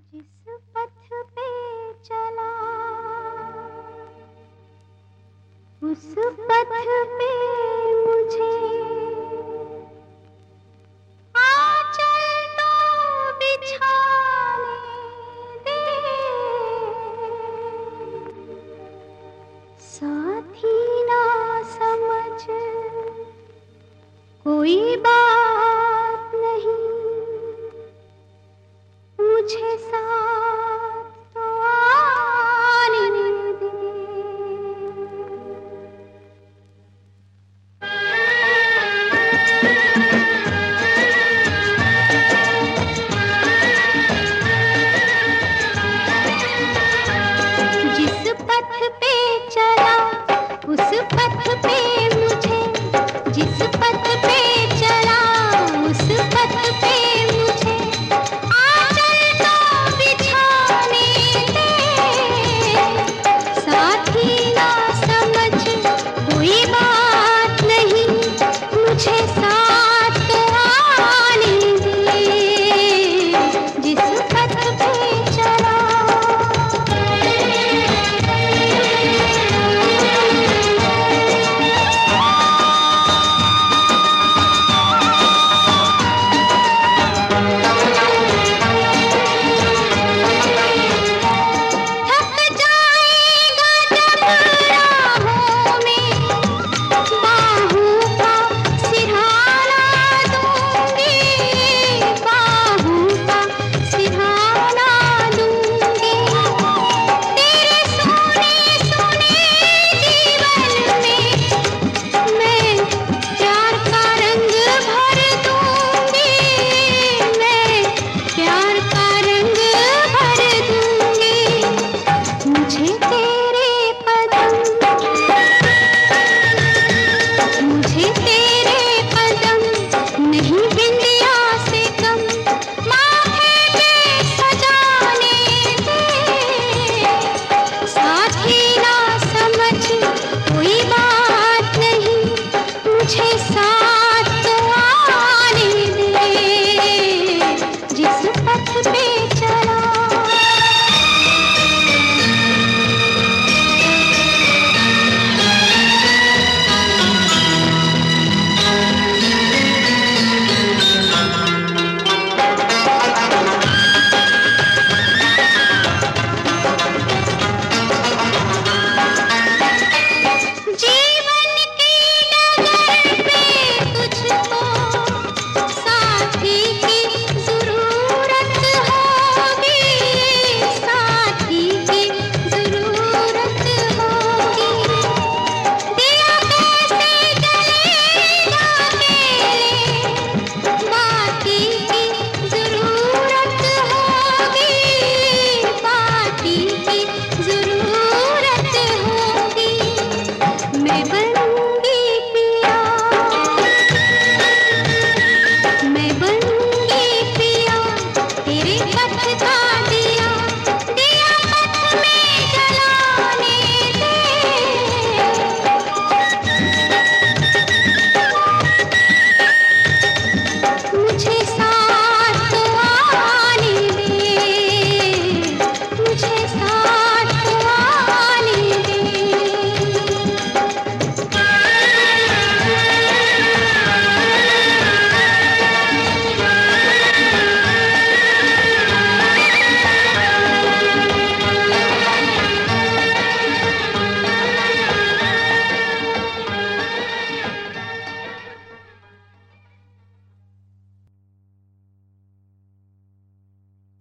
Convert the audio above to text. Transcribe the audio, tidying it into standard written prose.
जिस पथ पे चला उस पथ पे मुझे आंचल तो बिछाने दे, साथी ना समझ कोई बात नहीं, मुझे साथ तो आने दे। जिस पथ पे चला उस पथ पे मुझे, जिस पथ पे चला उस पथ पे मुझे आंचल तो बिछाने दे, साथी ना समझ कोई बात नहीं, मुझे साथ तो आने दे। जिस पथ पे चला मैं बनूंगी पिया तेरे पथ का